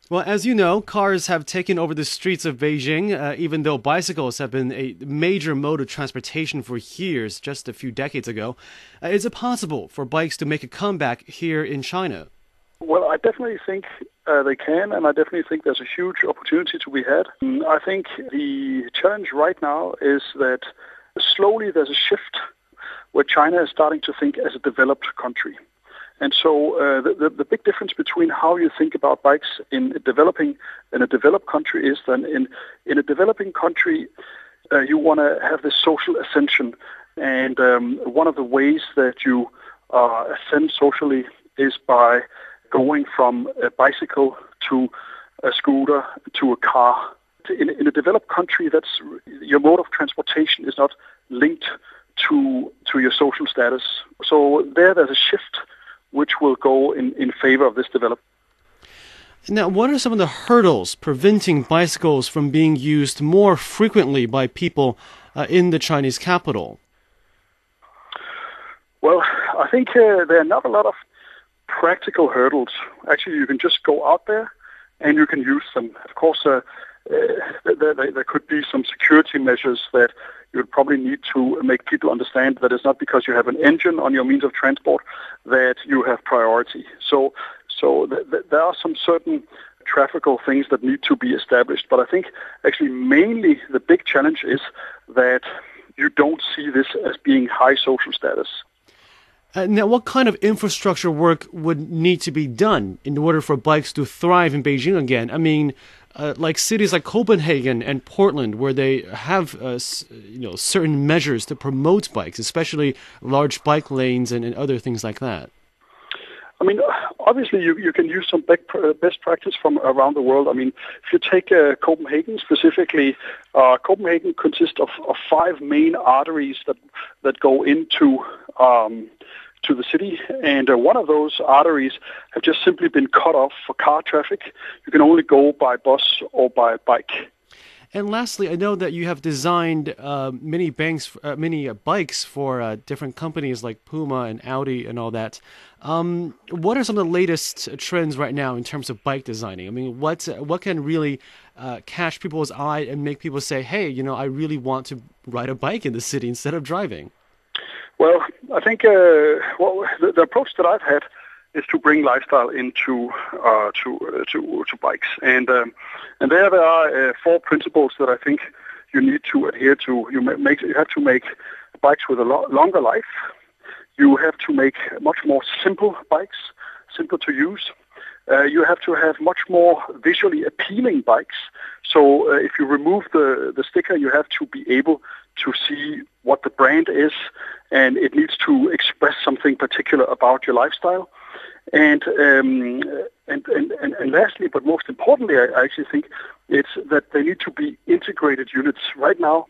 Well, as you know, cars have taken over the streets of Beijing, even though bicycles have been a major mode of transportation for years, just a few decades ago. Is it possible for bikes to make a comeback here in China? Well, I definitely think they can, and I definitely think there's a huge opportunity to be had. I think the challenge right now is that slowly there's a shift where China is starting to think as a developed country. And so the big difference between how you think about bikes in a developed country is that in a developing country, you want to have this social ascension. And one of the ways that you ascend socially is by going from a bicycle to a scooter to a car. In a developed country, that's your mode of transportation is not linked to your social status. So there's a shift which will go in favor of this development. Now, what are some of the hurdles preventing bicycles from being used more frequently by people in the Chinese capital? Well, I think there are not a lot of practical hurdles. Actually, you can just go out there and you can use them. Of course, there could be some security measures that you would probably need to make people understand that it's not because you have an engine on your means of transport that you have priority. So there are some certain traffical things that need to be established. But I think actually mainly the big challenge is that you don't see this as being high social status. Now, what kind of infrastructure work would need to be done in order for bikes to thrive in Beijing again? I mean, like cities like Copenhagen and Portland, where they have certain measures to promote bikes, especially large bike lanes and other things like that. I mean, obviously, you can use some best practice from around the world. I mean, if you take Copenhagen specifically, Copenhagen consists of 5 main arteries that go into to the city, and one of those arteries have just simply been cut off for car traffic. You can only go by bus or by bike. And lastly, I know that you have designed many bikes for different companies like Puma and Audi and all that. What are some of the latest trends right now in terms of bike designing? I mean, what can really catch people's eye and make people say, hey, I really want to ride a bike in the city instead of driving? Well, I think the approach that I've had is to bring lifestyle into to bikes, and there are 4 principles that I think you need to adhere to. You have to make bikes with a longer life. You have to make much more simple bikes, simple to use. You have to have much more visually appealing bikes. So if you remove the sticker, you have to be able to see what the brand is, and it needs to express something particular about your lifestyle. And lastly, but most importantly, I actually think it's that they need to be integrated units. Right now,